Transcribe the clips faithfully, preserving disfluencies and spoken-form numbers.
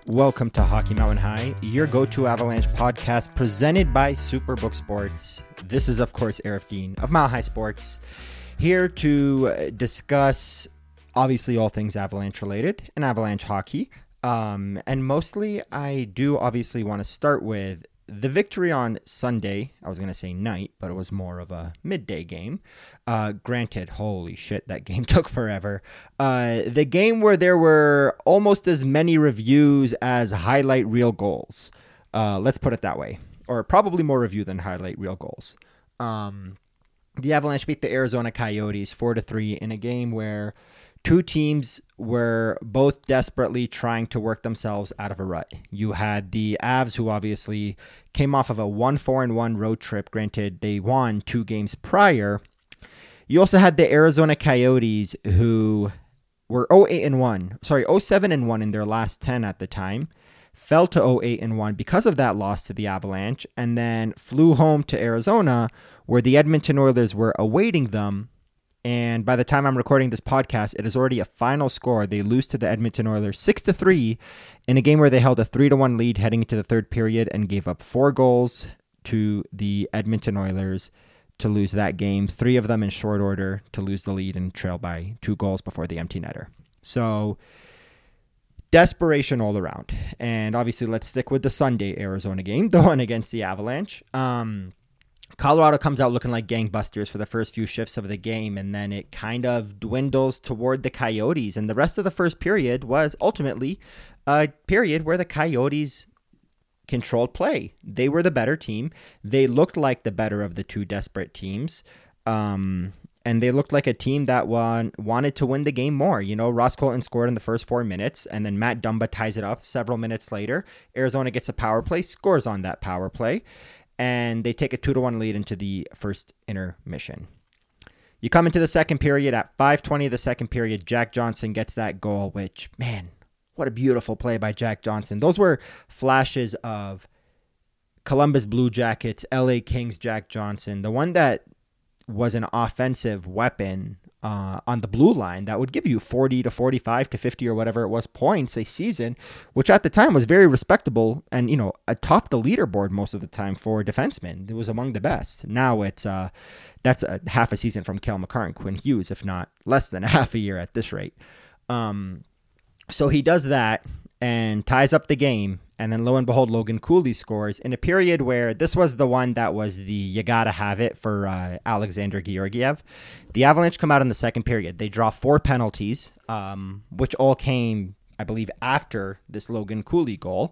Welcome to Hockey Mountain High, your go-to Avalanche podcast presented by Superbook Sports. This is, of course, Arif Dean of Mile High Sports, here to discuss, obviously, all things Avalanche related and Avalanche hockey. Um, and mostly, I do obviously want to start with the victory on Sunday. I was going to say night, but it was more of a midday game. Uh, granted, holy shit, that game took forever. Uh, the game where there were almost as many reviews as highlight reel goals. Uh, let's put it that way. Or probably more review than highlight reel goals. Um, the Avalanche beat the Arizona Coyotes four to three in a game where two teams were both desperately trying to work themselves out of a rut. You had the Avs, who obviously came off of a one four one road trip. Granted, they won two games prior. You also had the Arizona Coyotes, who were oh eight and one. Sorry, oh seven and one in their last ten at the time. Fell to oh eight and one because of that loss to the Avalanche, and then flew home to Arizona, where the Edmonton Oilers were awaiting them. And by the time I'm recording this podcast, it is already a final score. They lose to the Edmonton Oilers six to three in a game where they held a three to one lead heading into the third period and gave up four goals to the Edmonton Oilers to lose that game. Three of them in short order to lose the lead and trail by two goals before the empty netter. So desperation all around. And obviously, let's stick with the Sunday Arizona game, the one against the Avalanche. Um... Colorado comes out looking like gangbusters for the first few shifts of the game, and then it kind of dwindles toward the Coyotes. And the rest of the first period was ultimately a period where the Coyotes controlled play. They were the better team. They looked like the better of the two desperate teams. Um, and they looked like a team that won, wanted to win the game more. You know, Ross Colton scored in the first four minutes, and then Matt Dumba ties it up several minutes later. Arizona gets a power play, scores on that power play, and they take a two to one lead into the first intermission. You come into the second period at five twenty of the second period. Jack Johnson gets that goal, which, man, what a beautiful play by Jack Johnson. Those were flashes of Columbus Blue Jackets, L A Kings Jack Johnson, the one that was an offensive weapon uh, on the blue line that would give you forty to forty-five to fifty or whatever it was points a season, which at the time was very respectable and, you know, atop the leaderboard most of the time for defensemen. It was among the best. Now it's uh, that's a half a season from Cale Makar and Quinn Hughes, if not less than a half a year at this rate. Um, so he does that and ties up the game. And then lo and behold, Logan Cooley scores in a period where this was the one that was the you gotta have it for uh, Alexander Georgiev. The Avalanche come out in the second period. They draw four penalties, um, which all came, I believe, after this Logan Cooley goal.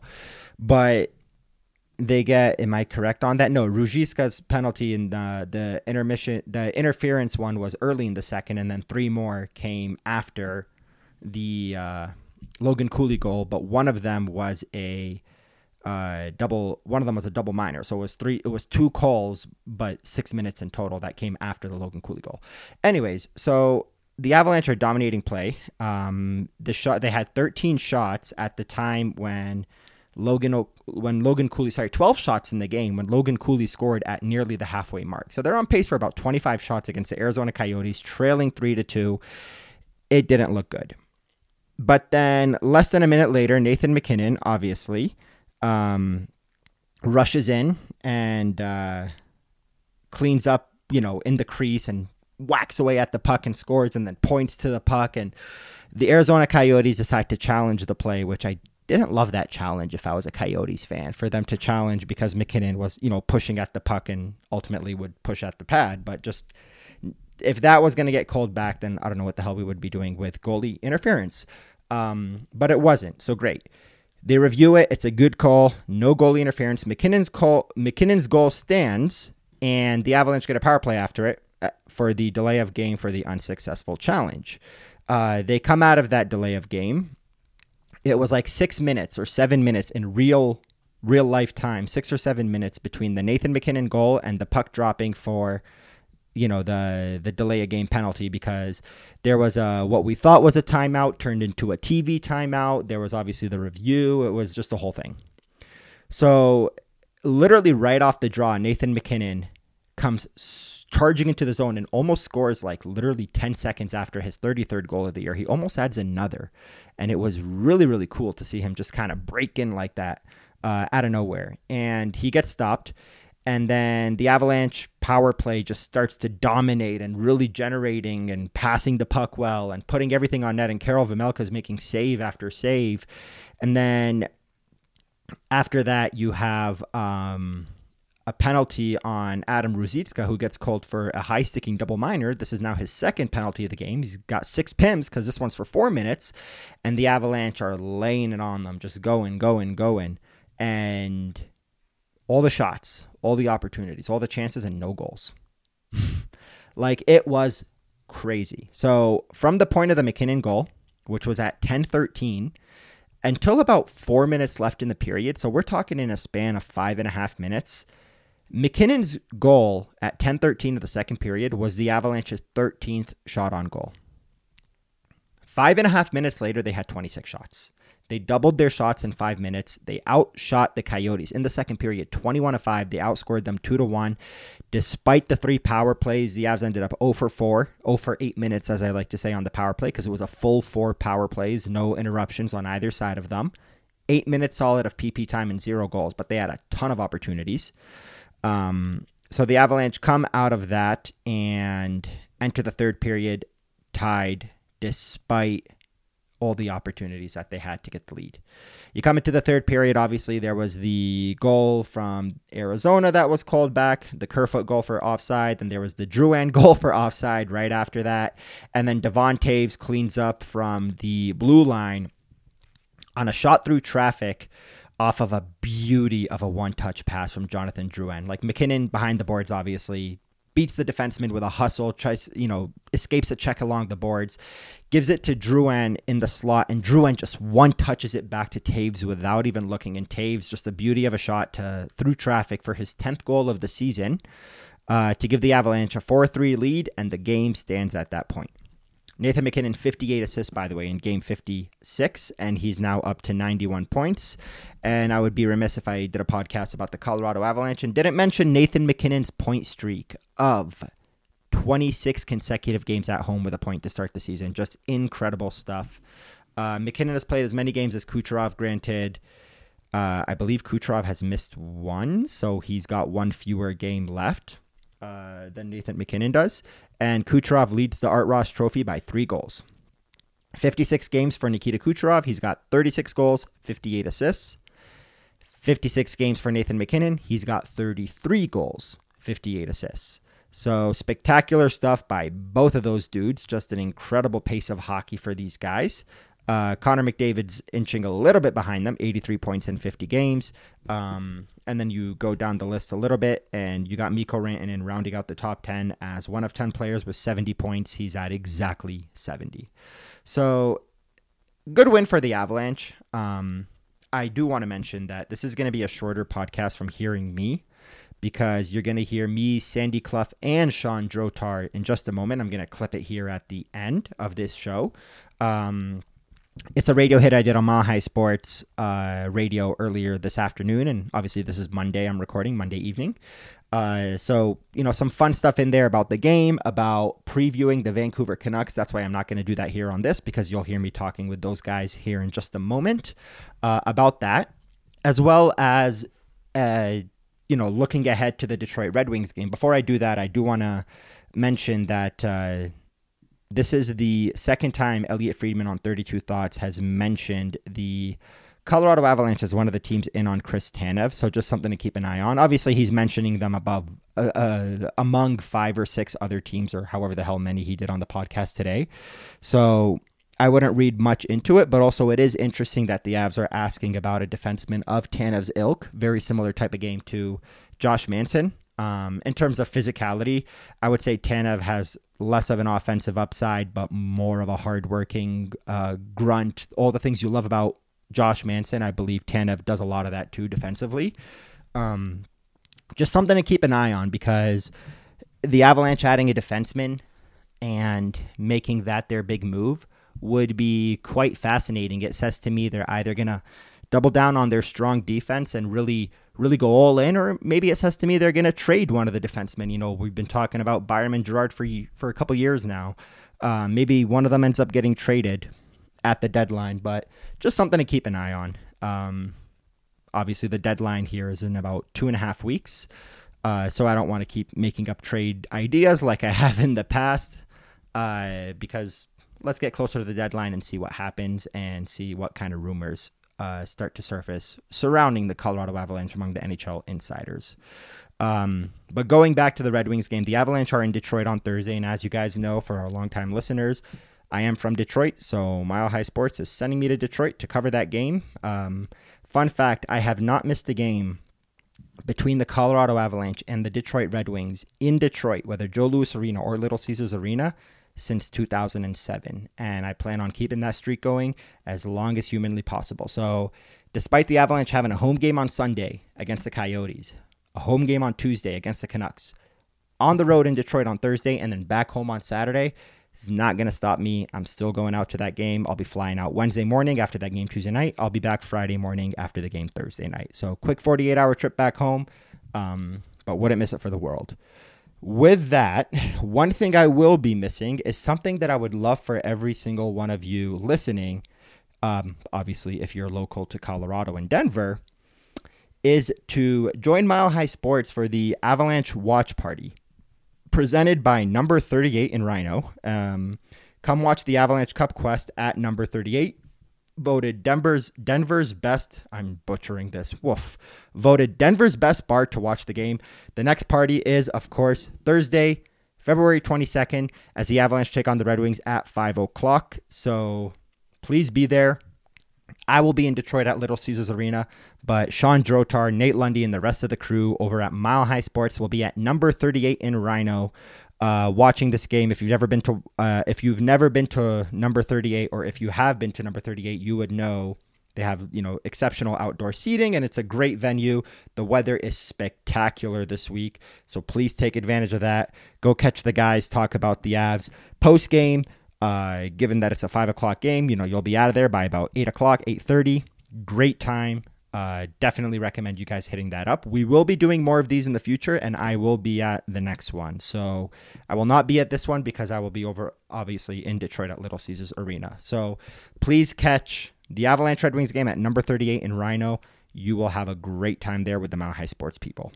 But they get, am I correct on that? No, Ruzicka's penalty in the, the intermission, the interference one was early in the second, and then three more came after the uh, Logan Cooley goal, but one of them was a uh, double. One of them was a double minor, so it was three. It was two calls, but six minutes in total that came after the Logan Cooley goal. Anyways, so the Avalanche are dominating play. Um, the shot they had thirteen shots at the time when Logan when Logan Cooley sorry twelve shots in the game when Logan Cooley scored at nearly the halfway mark. So they're on pace for about twenty-five shots against the Arizona Coyotes, trailing three to two. It didn't look good. But then less than a minute later, Nathan MacKinnon, obviously, um, rushes in and uh, cleans up, you know, in the crease and whacks away at the puck and scores and then points to the puck. And the Arizona Coyotes decide to challenge the play, which I didn't love that challenge if I was a Coyotes fan, for them to challenge because MacKinnon was, you know, pushing at the puck and ultimately would push at the pad. But just if that was going to get called back, then I don't know what the hell we would be doing with goalie interference. Um, but it wasn't. So great. They review it. It's a good call. No goalie interference. MacKinnon's call, MacKinnon's goal stands, and the Avalanche get a power play after it for the delay of game for the unsuccessful challenge. Uh, they come out of that delay of game. It was like six minutes or seven minutes in real, real life time, six or seven minutes between the Nathan MacKinnon goal and the puck dropping for, you know, the the delay of game penalty, because there was a what we thought was a timeout turned into a T V timeout. There was obviously the review. It was just a whole thing. So literally right off the draw, Nathan MacKinnon comes charging into the zone and almost scores like literally ten seconds after his thirty-third goal of the year. He almost adds another. And it was really, really cool to see him just kind of break in like that uh, out of nowhere. And he gets stopped. And then the Avalanche power play just starts to dominate and really generating and passing the puck well and putting everything on net. And Karel Vejmelka is making save after save. And then after that, you have um, a penalty on Adam Ruzicka, who gets called for a high-sticking double minor. This is now his second penalty of the game. He's got six P I Ms because this one's for four minutes. And the Avalanche are laying it on them, just going, going, going. And all the shots, all the opportunities, all the chances, and no goals. Like, it was crazy. So from the point of the MacKinnon goal, which was at ten thirteen, until about four minutes left in the period, so we're talking in a span of five and a half minutes, MacKinnon's goal at ten thirteen of the second period was the Avalanche's thirteenth shot on goal. Five and a half minutes later, they had twenty-six shots. They doubled their shots in five minutes. They outshot the Coyotes in the second period, twenty-one to five. They outscored them two to one. Despite the three power plays, the Avs ended up zero for four, zero for eight minutes, as I like to say, on the power play, because it was a full four power plays, no interruptions on either side of them. Eight minutes solid of P P time and zero goals, but they had a ton of opportunities. Um, so the Avalanche come out of that and enter the third period tied despite all the opportunities that they had to get the lead. You come into the third period, obviously there was the goal from Arizona that was called back, the Kerfoot goal for offside, then there was the Drouin goal for offside right after that, and then Devon Toews cleans up from the blue line on a shot through traffic off of a beauty of a one-touch pass from Jonathan Drouin. Like, MacKinnon behind the boards, obviously, beats the defenseman with a hustle, tries, you know, escapes a check along the boards, gives it to Drouin in the slot, and Drouin just one touches it back to Toews without even looking. And Toews, just the beauty of a shot to through traffic for his tenth goal of the season uh, to give the Avalanche a four three lead, and the game stands at that point. Nathan MacKinnon, fifty-eight assists, by the way, in game fifty-six, and he's now up to ninety-one points. And I would be remiss if I did a podcast about the Colorado Avalanche and didn't mention Nathan MacKinnon's point streak of twenty-six consecutive games at home with a point to start the season. Just incredible stuff. Uh, MacKinnon has played as many games as Kucherov, granted. Uh, I believe Kucherov has missed one, so he's got one fewer game left uh, than Nathan MacKinnon does. And Kucherov leads the Art Ross Trophy by three goals. fifty-six games for Nikita Kucherov. He's got thirty-six goals, fifty-eight assists. fifty-six games for Nathan MacKinnon. He's got thirty-three goals, fifty-eight assists. So spectacular stuff by both of those dudes. Just an incredible pace of hockey for these guys. Uh, Connor McDavid's inching a little bit behind them, eighty-three points in fifty games. Um, and then you go down the list a little bit, and you got Mikko Rantanen rounding out the top ten as one of ten players with seventy points. He's at exactly seventy. So good win for the Avalanche. Um, I do want to mention that this is going to be a shorter podcast from hearing me, because you're going to hear me, Sandy Clough, and Sean Drotar in just a moment. I'm going to clip it here at the end of this show. Um, It's a radio hit I did on Mile High Sports uh, radio earlier this afternoon, and obviously this is Monday. I'm recording Monday evening. Uh, so, you know, some fun stuff in there about the game, about previewing the Vancouver Canucks. That's why I'm not going to do that here on this, because you'll hear me talking with those guys here in just a moment uh, about that, as well as, uh, you know, looking ahead to the Detroit Red Wings game. Before I do that, I do want to mention that uh, this is the second time Elliot Friedman on thirty-two Thoughts has mentioned the Colorado Avalanche as one of the teams in on Chris Tanev, so just something to keep an eye on. Obviously, he's mentioning them above uh, uh, among five or six other teams, or however the hell many he did on the podcast today. So I wouldn't read much into it, but also it is interesting that the Avs are asking about a defenseman of Tanev's ilk, very similar type of game to Josh Manson. Um, in terms of physicality, I would say Tanev has less of an offensive upside, but more of a hardworking uh, grunt. All the things you love about Josh Manson, I believe Tanev does a lot of that too defensively. Um, just something to keep an eye on, because the Avalanche adding a defenseman and making that their big move would be quite fascinating. It says to me they're either going to double down on their strong defense and really, really go all in. Or maybe it says to me they're going to trade one of the defensemen. You know, we've been talking about Byram and Gerard for, for a couple years now. Uh, maybe one of them ends up getting traded at the deadline, but just something to keep an eye on. Um, obviously, the deadline here is in about two and a half weeks. Uh, so I don't want to keep making up trade ideas like I have in the past, uh, because let's get closer to the deadline and see what happens and see what kind of rumors uh, start to surface surrounding the Colorado Avalanche among the N H L insiders. Um, but going back to the Red Wings game, the Avalanche are in Detroit on Thursday. And as you guys know, for our longtime listeners, I am from Detroit. So Mile High Sports is sending me to Detroit to cover that game. Um, fun fact, I have not missed a game between the Colorado Avalanche and the Detroit Red Wings in Detroit, whether Joe Louis Arena or Little Caesars Arena, since two thousand seven. And I plan on keeping that streak going as long as humanly possible. So despite the Avalanche having a home game on Sunday against the Coyotes, a home game on Tuesday against the Canucks, on the road in Detroit on Thursday, and then back home on Saturday, it's not going to stop me. I'm still going out to that game. I'll be flying out Wednesday morning after that game Tuesday night. I'll be back Friday morning after the game Thursday night. So quick forty-eight hour trip back home, um, but wouldn't miss it for the world. With that, one thing I will be missing is something that I would love for every single one of you listening, um, obviously if you're local to Colorado and Denver, is to join Mile High Sports for the Avalanche Watch Party, presented by Number thirty-eight in Rhino. Um, come watch the Avalanche Cup Quest at Number thirty-eight. Voted Denver's Denver's best, I'm butchering this, woof. Voted Denver's best bar to watch the game. The next party is, of course, Thursday, February twenty-second, as the Avalanche take on the Red Wings at five o'clock. So please be there. I will be in Detroit at Little Caesars Arena, but Sean Drotar, Nate Lundy, and the rest of the crew over at Mile High Sports will be at Number thirty-eight in Rhino, uh, watching this game. If you've never been to, uh, if you've never been to Number thirty-eight, or if you have been to Number thirty-eight, you would know they have, you know, exceptional outdoor seating, and it's a great venue. The weather is spectacular this week, so please take advantage of that. Go catch the guys talk about the Avs post game. Uh, given that it's a five o'clock game, you know, you'll be out of there by about eight o'clock, eight thirty. Great time. Uh, definitely recommend you guys hitting that up. We will be doing more of these in the future, and I will be at the next one. So I will not be at this one because I will be over, obviously, in Detroit at Little Caesars Arena. So please catch the Avalanche Red Wings game at Number thirty-eight in Rhino. You will have a great time there with the Mount High Sports people.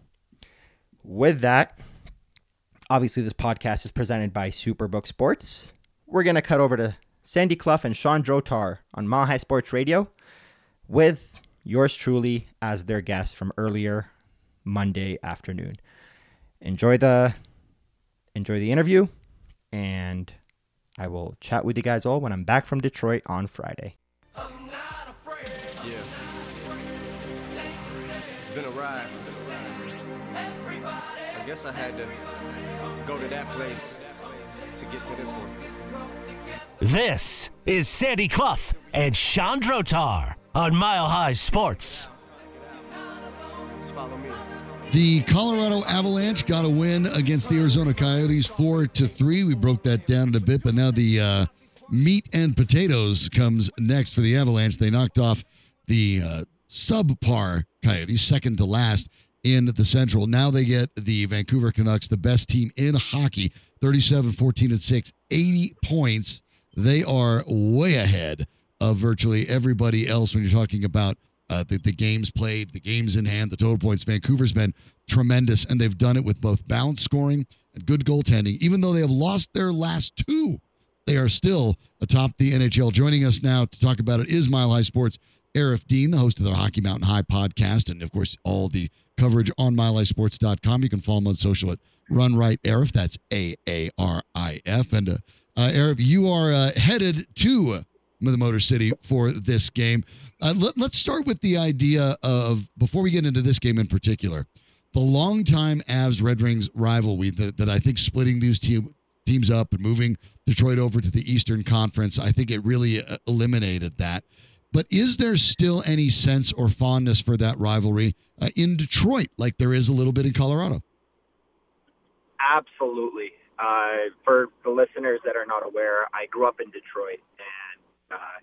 With that, obviously, this podcast is presented by Superbook Sports. We're going to cut over to Sandy Clough and Sean Drotar on Mile High Sports Radio with yours truly as their guest from earlier Monday afternoon. Enjoy the enjoy the interview, and I will chat with you guys all when I'm back from Detroit on Friday. I'm not afraid. Yeah. It's been a ride. I guess I had to go to that place to get to this one. This is Sandy Clough and Sean Drotar on Mile High Sports. Just follow me. The Colorado Avalanche got a win against the Arizona Coyotes four to three. We broke that down in a bit, but now the uh, meat and potatoes comes next for the Avalanche. They knocked off the uh, subpar Coyotes, second to last in the Central. Now they get the Vancouver Canucks, the best team in hockey, thirty-seven, fourteen, and six, eighty points. They are way ahead of virtually everybody else when you're talking about uh, the, the games played, the games in hand, the total points. Vancouver's been tremendous, and they've done it with both balanced scoring and good goaltending. Even though they have lost their last two, they are still atop the N H L. Joining us now to talk about it is Mile High Sports' Aarif Deen, the host of the Hockey Mountain High podcast, and, of course, all the coverage on mile high sports dot com. You can follow him on social at Run Right Aarif. That's A A R I F. And, uh, uh, Aarif, you are uh, headed to the Motor City for this game. Uh, let, let's start with the idea of, before we get into this game in particular, the longtime Avs-Red Wings rivalry that, that I think splitting these team, teams up and moving Detroit over to the Eastern Conference, I think it really uh, eliminated that. But is there still any sense or fondness for that rivalry uh, in Detroit, like there is a little bit in Colorado? Absolutely. Uh, for the listeners that are not aware, I grew up in Detroit, and uh,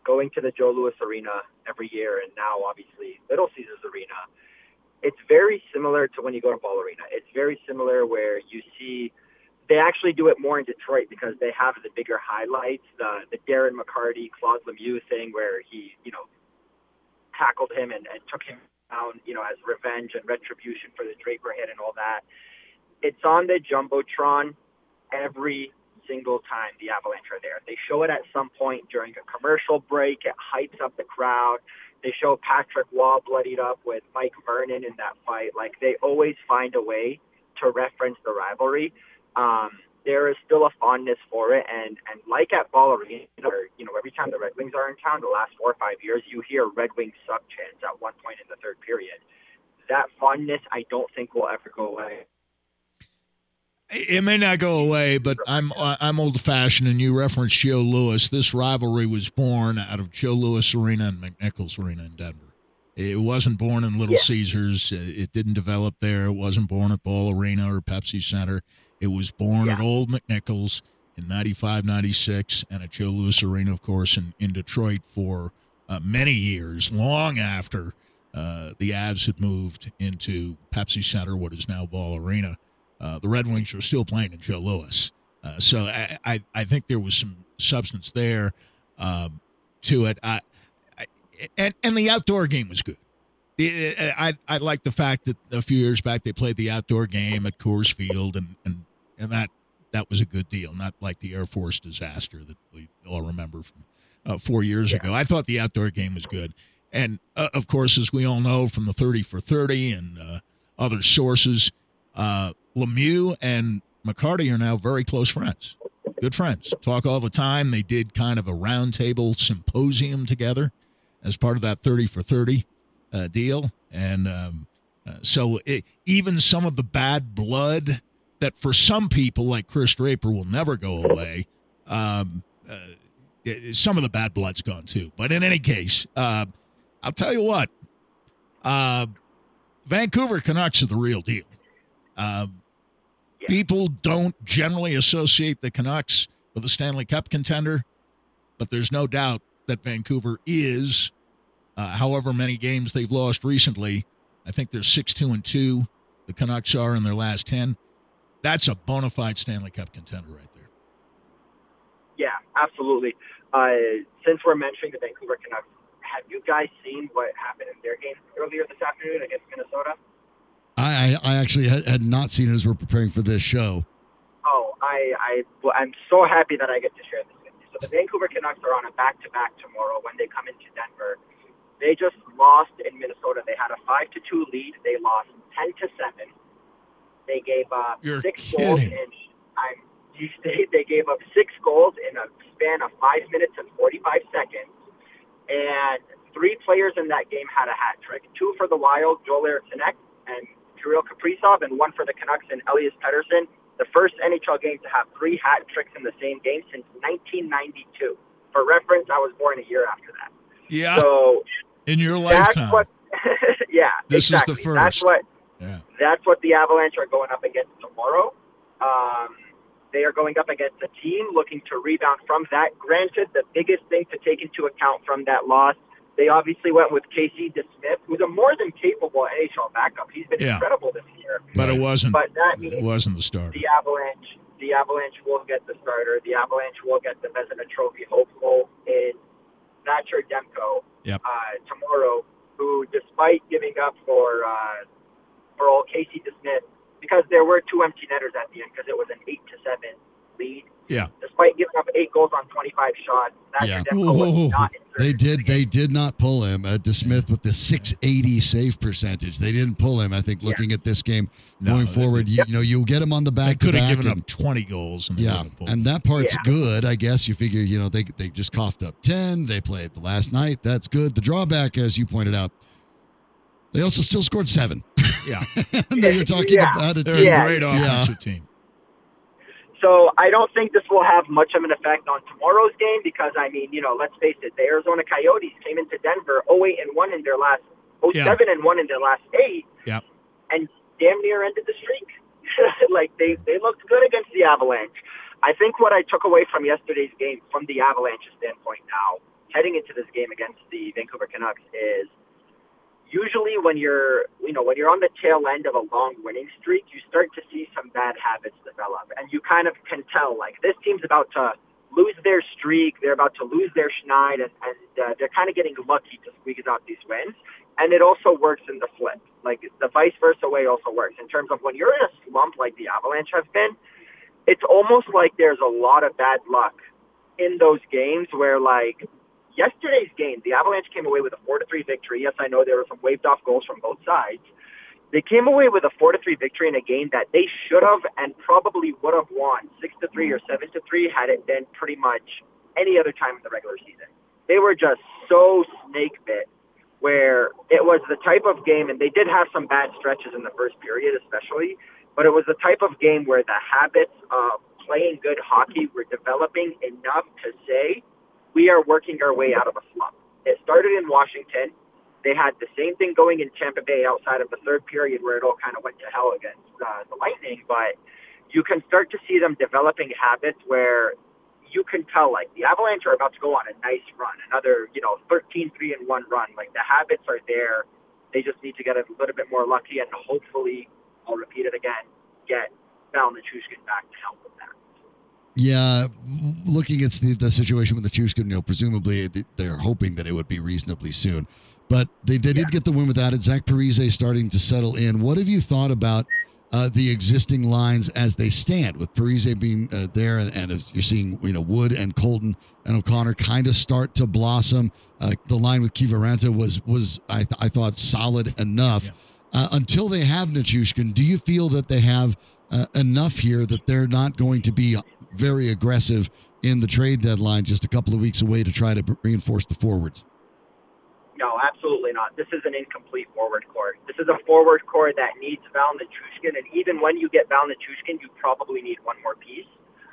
going to the Joe Louis Arena every year, and now obviously Little Caesars Arena, it's very similar to when you go to Ball Arena. It's very similar where you see they actually do it more in Detroit because they have the bigger highlights, the the Darren McCarty, Claude Lemieux thing where he, you know, tackled him and, and took him down, you know, as revenge and retribution for the Draper hit and all that. It's on the Jumbotron every single time the Avalanche are there. They show it at some point during a commercial break. It hypes up the crowd. They show Patrick Waugh bloodied up with Mike Vernon in that fight. Like, they always find a way to reference the rivalry. Um, there is still a fondness for it, and, and like at Ball Arena, you know, every time the Red Wings are in town the last four or five years, you hear Red Wings suck chants at one point in the third period. That fondness, I don't think will ever go away. It may not go away, but I'm I'm old-fashioned, and you referenced Joe Louis. This rivalry was born out of Joe Louis Arena and McNichols Arena in Denver. It wasn't born in Little yeah. Caesars. It didn't develop there. It wasn't born at Ball Arena or Pepsi Center. It was born yeah. at Old McNichols in ninety-five ninety-six and at Joe Louis Arena, of course, in, in Detroit for uh, many years, long after uh, the Avs had moved into Pepsi Center, what is now Ball Arena. Uh, the Red Wings were still playing in Joe Louis. Uh, so I, I, I think there was some substance there um, to it. I, I, and, and the outdoor game was good. I, I like the fact that a few years back they played the outdoor game at Coors Field, and, and, and that that was a good deal, not like the Air Force disaster that we all remember from uh, four years yeah. ago. I thought the outdoor game was good. And, uh, of course, as we all know from the thirty for thirty and uh, other sources, uh, Lemieux and McCarty are now very close friends, good friends. Talk all the time. They did kind of a roundtable symposium together as part of that thirty for thirty uh, deal. And um, uh, so it, even some of the bad blood that for some people like Chris Draper will never go away, um, uh, it, some of the bad blood's gone too. But in any case, uh, I'll tell you what, uh, Vancouver Canucks are the real deal. Um, People don't generally associate the Canucks with a Stanley Cup contender, but there's no doubt that Vancouver is, uh, however many games they've lost recently. I think they're six two and two. The Canucks are in their last ten. That's a bona fide Stanley Cup contender right there. Yeah, absolutely. Uh, since we're mentioning the Vancouver Canucks, have you guys seen what happened in their game earlier this afternoon against Minnesota? I, I actually had, had not seen it as we're preparing for this show. Oh, I, I, well, I'm so happy that I get to share this with you. So the Vancouver Canucks are on a back-to-back tomorrow when they come into Denver. They just lost in Minnesota. They had a five to two lead. They lost ten to seven. They gave up You're six kidding. goals in I'm, they, they gave up six goals in a span of five minutes and forty-five seconds. And three players in that game had a hat trick. Two for the Wild, Joel Eriksson and Kirill Kaprizov, and one for the Canucks and Elias Pettersson. The first N H L game to have three hat tricks in the same game since nineteen ninety-two. For reference, I was born a year after that. Yeah. So in your that's lifetime. What, yeah. This exactly. is the first. That's what. Yeah. That's what the Avalanche are going up against tomorrow. Um, they are going up against a team looking to rebound from that. Granted, the biggest thing to take into account from that loss, they obviously went with Casey DeSmith, who's a more than capable N H L backup. He's been yeah. incredible this year. But it wasn't. But that means it wasn't the starter. The Avalanche, the Avalanche will get the starter. The Avalanche will get the Vezina Trophy hopeful in Thatcher Demko yep. uh, tomorrow. Who, despite giving up for uh, for old Casey DeSmith, because there were two empty netters at the end, because it was an eight to seven lead. Yeah. Despite giving up eight goals on twenty-five shots, Thatcher yeah. Demko was not inserted. They did. The They did not pull him. Uh, DeSmith with the six eighty save percentage. They didn't pull him. I think looking yeah. at this game No, going they- forward, you, Yep. you know, you'll get him on the They back. could have to given back up twenty goals. And they Yeah, wouldn't have and that part's Yeah. good, I guess. You figure, you know, they they just coughed up ten. They played the last night. That's good. The drawback, as you pointed out, they also still scored seven. Yeah. And then you're talking Yeah. about a They're team. a Yeah. great offensive team. So I don't think this will have much of an effect on tomorrow's game because, I mean, you know, let's face it, the Arizona Coyotes came into Denver oh eight and one in their last oh seven and one in their last eight. Yeah. And damn near ended the streak. Like they, they looked good against the Avalanche. I think what I took away from yesterday's game from the Avalanche standpoint now, heading into this game against the Vancouver Canucks is usually when you're, you know, when you're on the tail end of a long winning streak, you start to see some bad habits develop, and you kind of can tell, like, this team's about to lose their streak, they're about to lose their schneid, and, and uh, they're kind of getting lucky to squeeze out these wins. And it also works in the flip. Like, the vice versa way also works. In terms of when you're in a slump like the Avalanche have been, it's almost like there's a lot of bad luck in those games where, like, yesterday's game, the Avalanche came away with a four to three victory. Yes, I know there were some waved-off goals from both sides. They came away with a four to three victory in a game that they should have and probably would have won six to three or seven to three had it been pretty much any other time in the regular season. They were just so snake bit, where it was the type of game, and they did have some bad stretches in the first period especially, but it was the type of game where the habits of playing good hockey were developing enough to say, we are working our way out of a slump. It started in Washington. They had the same thing going in Tampa Bay outside of the third period where it all kind of went to hell against uh, the Lightning, but you can start to see them developing habits where you can tell, like, the Avalanche are about to go on a nice run, another, you know, thirteen three and one run. Like, the habits are there. They just need to get a little bit more lucky, and hopefully, I'll repeat it again, get Val Nichushkin back to help with that. Yeah, looking at the, the situation with Nichushkin, you know, presumably they're hoping that it would be reasonably soon. But they, they did Yeah. get the win without it. Zach Parise starting to settle in. What have you thought about uh, the existing lines as they stand, with Parise being uh, there, and, and as you're seeing, you know, Wood and Colton and O'Connor kind of start to blossom. Uh, the line with Kiviranta was was I th- I thought solid enough. Yeah. Uh, until they have Nichushkin, do you feel that they have uh, enough here that they're not going to be very aggressive in the trade deadline, just a couple of weeks away, to try to b- reinforce the forwards? No, absolutely not. This is an incomplete forward core. This is a forward core that needs Val Nichushkin, and even when you get Val Nichushkin, you probably need one more piece.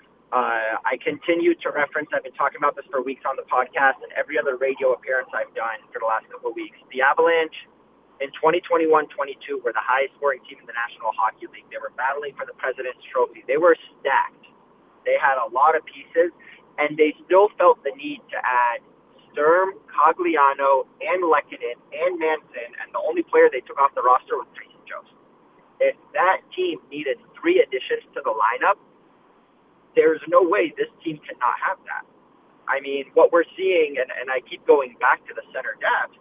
Uh, I continue to reference, I've been talking about this for weeks on the podcast and every other radio appearance I've done for the last couple of weeks. The Avalanche in twenty twenty-one twenty-two were the highest scoring team in the National Hockey League. They were battling for the President's Trophy. They were stacked. They had a lot of pieces, and they still felt the need to add Sturm, Cogliano, and Lehkonen, and Manson, and the only player they took off the roster was Tracy Jost. If that team needed three additions to the lineup, there's no way this team cannot have that. I mean, what we're seeing, and, and I keep going back to the center depth,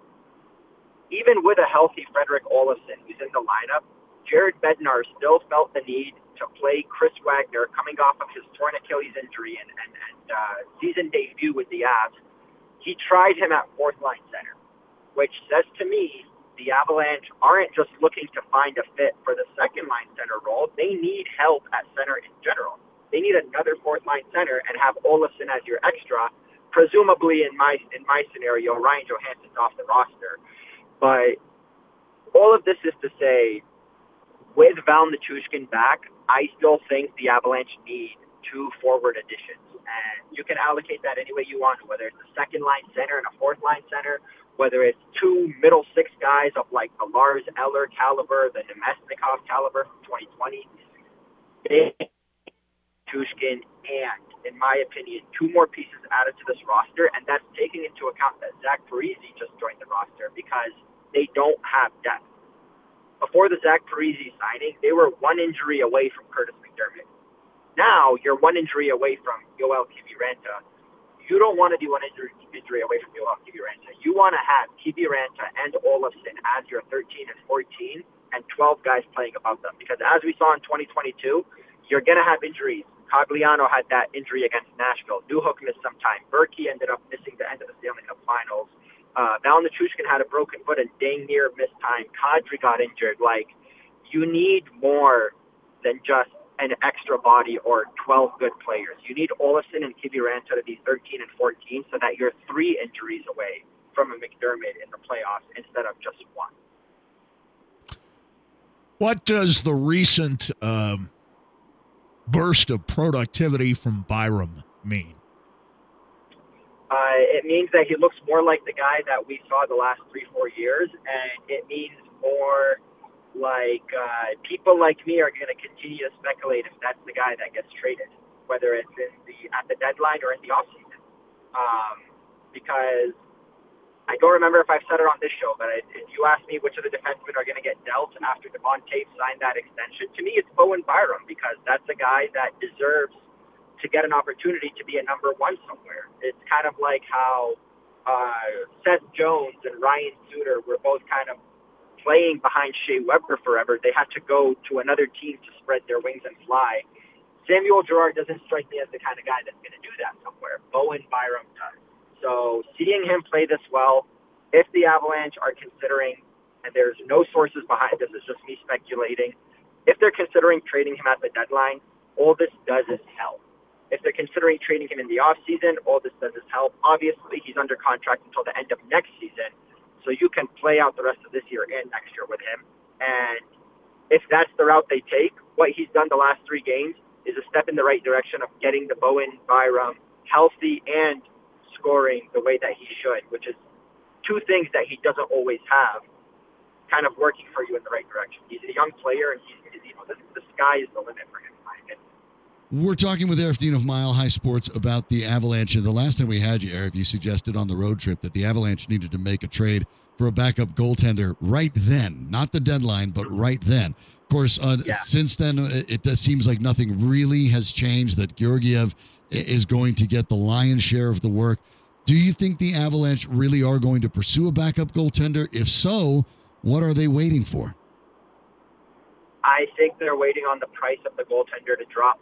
even with a healthy Frederick Olofsson who's in the lineup, Jared Bednar still felt the need to play Chris Wagner coming off of his torn Achilles injury and, and, and uh, season debut with the Avs. He tried him at fourth line center, which says to me the Avalanche aren't just looking to find a fit for the second line center role. They need help at center in general. They need another fourth line center and have Olofsson as your extra. Presumably, in my in my scenario, Ryan Johansson's off the roster. But all of this is to say, with Val Nichushkin back, I still think the Avalanche need two forward additions. And you can allocate that any way you want, whether it's a second line center and a fourth line center, whether it's two middle six guys of like the Lars Eller caliber, the Nemesnikov caliber from twenty twenty. Nichushkin, and, in my opinion, two more pieces added to this roster, and that's taking into account that Zach Parise just joined the roster because they don't have depth. Before the Zach Parise signing, they were one injury away from Curtis McDermott. Now you're one injury away from Yoel Kiviranta. You don't want to be one injury, injury away from Yoel Kiviranta. You want to have Kiviranta and Olofsson as your thirteen and fourteen and twelve guys playing above them. Because as we saw in twenty twenty-two, you're going to have injuries. Cogliano had that injury against Nashville. Newhook missed some time. Berkey ended up missing the end of the Stanley Cup Finals. Uh, Val Nichushkin had a broken foot and dang near missed time. Kadri got injured. Like, you need more than just an extra body or twelve good players. You need Olofsson and Kiviranta to be thirteen and fourteen so that you're three injuries away from a McDermott in the playoffs instead of just one. What does the recent um, burst of productivity from Byram mean? Uh, it means that he looks more like the guy that we saw the last three, four years, and it means more like uh, people like me are going to continue to speculate if that's the guy that gets traded, whether it's in the at the deadline or in the offseason. Um, because I don't remember if I've said it on this show, but if you ask me which of the defensemen are going to get dealt after Devon Toews signed that extension, to me it's Bowen Byram, because that's a guy that deserves to get an opportunity to be a number one somewhere. It's kind of like how uh, Seth Jones and Ryan Suter were both kind of playing behind Shea Weber forever. They had to go to another team to spread their wings and fly. Samuel Girard doesn't strike me as the kind of guy that's going to do that somewhere. Bowen Byram does. So seeing him play this well, if the Avalanche are considering, and there's no sources behind this, it's just me speculating, if they're considering trading him at the deadline, all this does is help. If they're considering trading him in the offseason, all this does is help. Obviously, he's under contract until the end of next season, so you can play out the rest of this year and next year with him. And if that's the route they take, what he's done the last three games is a step in the right direction of getting the Bowen Byram healthy and scoring the way that he should, which is two things that he doesn't always have, kind of working for you in the right direction. He's a young player, and he's, you know, the, the sky is the limit for him, in my opinion. We're talking with Arif Dean of Mile High Sports about the Avalanche, and the last time we had you, Arif, you suggested on the road trip that the Avalanche needed to make a trade for a backup goaltender right then, not the deadline, but right then. Of course, uh, yeah. since then, it, it does, seems like nothing really has changed, that Georgiev is going to get the lion's share of the work. Do you think the Avalanche really are going to pursue a backup goaltender? If so, what are they waiting for? I think they're waiting on the price of the goaltender to drop.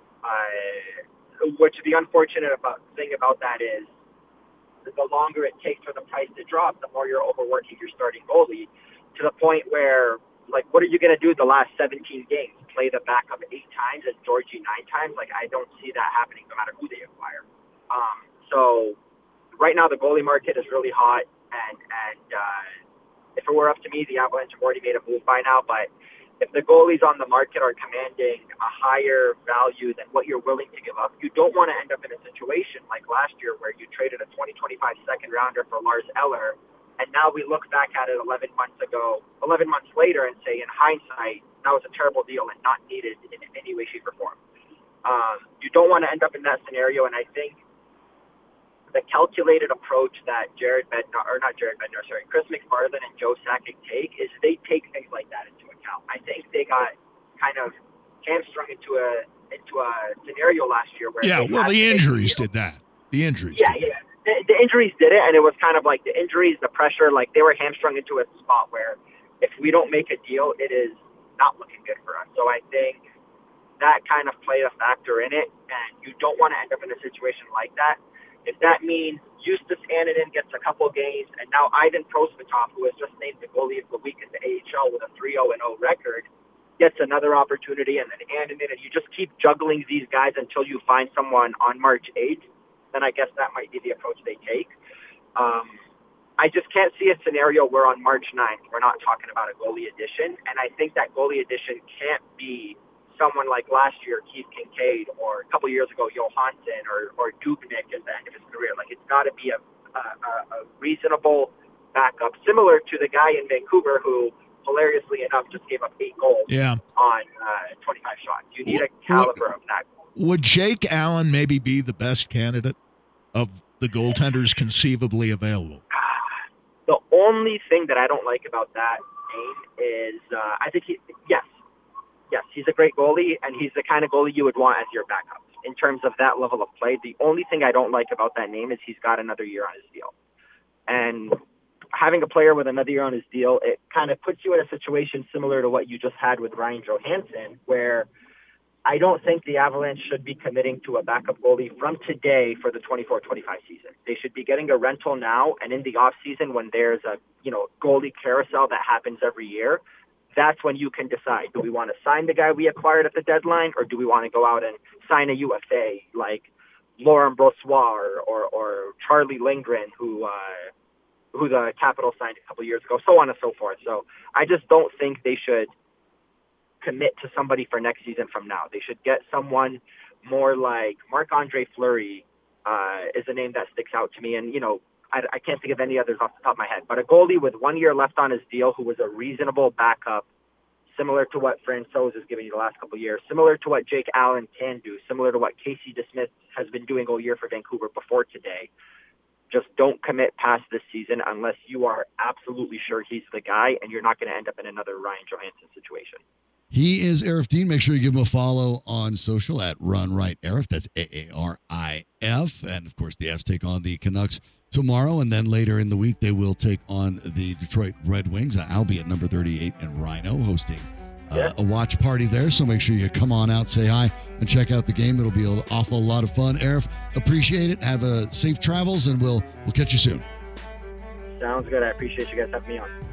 Uh, which the unfortunate about, thing about that is the longer it takes for the price to drop, the more you're overworking your starting goalie, to the point where, like, what are you going to do the last seventeen games? Play the backup eight times and Georgie nine times? Like, I don't see that happening no matter who they acquire. Um, so right now the goalie market is really hot, and, and uh, if it were up to me, the Avalanche have already made a move by now, but if the goalies on the market are commanding a higher value than what you're willing to give up, you don't want to end up in a situation like last year where you traded a twenty twenty-five second rounder for Lars Eller, and now we look back at it eleven months ago, eleven months later, and say, in hindsight, that was a terrible deal and not needed in any way, shape, or form. Um, you don't want to end up in that scenario, and I think the calculated approach that Jared Bednar, or not Jared Bednar, sorry, Chris McFarland and Joe Sakic take is they take things like that into account. I think they got kind of hamstrung into a into a scenario last year where yeah, well, the injuries did that. The injuries, yeah, did yeah, the, the injuries did it, and it was kind of like the injuries, the pressure, like they were hamstrung into a spot where if we don't make a deal, it is not looking good for us. So I think that kind of played a factor in it, and you don't want to end up in a situation like that. If that means Justus Annunen gets a couple games, and now Ivan Prosvetov, who was just named the goalie of the week in the A H L with a three oh and oh record, gets another opportunity, and then Annunen, and you just keep juggling these guys until you find someone on March eighth, then I guess that might be the approach they take. Um, I just can't see a scenario where on March ninth we're not talking about a goalie addition, and I think that goalie addition can't be someone like last year, Keith Kincaid, or a couple years ago, Johansson, or, or Dubnyk at the end of his career. Like, it's got to be a, a, a reasonable backup, similar to the guy in Vancouver who, hilariously enough, just gave up eight goals yeah. on uh, twenty-five shots. You need a caliber of that. Would Jake Allen maybe be the best candidate of the goaltenders conceivably available? The only thing that I don't like about that name is, uh, I think he, yes, Yes, he's a great goalie, and he's the kind of goalie you would want as your backup in terms of that level of play. The only thing I don't like about that name is he's got another year on his deal. And having a player with another year on his deal, it kind of puts you in a situation similar to what you just had with Ryan Johansson, where I don't think the Avalanche should be committing to a backup goalie from today for the twenty-four twenty-five season. They should be getting a rental now, and in the offseason when there's a, you know, goalie carousel that happens every year, that's when you can decide, do we want to sign the guy we acquired at the deadline, or do we want to go out and sign a U F A like Laurent Brossoit or, or, or Charlie Lindgren, who uh, who the Capitals signed a couple years ago, so on and so forth. So I just don't think they should commit to somebody for next season from now. They should get someone more like Marc-Andre Fleury uh, is a name that sticks out to me. And, you know, I, I can't think of any others off the top of my head, but a goalie with one year left on his deal who was a reasonable backup, similar to what Francouz has given you the last couple of years, similar to what Jake Allen can do, similar to what Casey DeSmith has been doing all year for Vancouver before today. just don't commit past this season unless you are absolutely sure he's the guy and you're not going to end up in another Ryan Johansson situation. He is Arif Dean. Make sure you give him a follow on social at Run Right Arif. That's A A R I F. And, of course, the Fs take on the Canucks tomorrow, and then later in the week they will take on the Detroit Red Wings. I'll be at number thirty-eight in Rhino hosting uh, yeah. a watch party there, so make sure you come on out, say hi, and check out the game. It'll be an awful lot of fun. Arif, appreciate it. Have a safe travels, and we'll we'll catch you soon. Sounds good. I appreciate you guys having me on.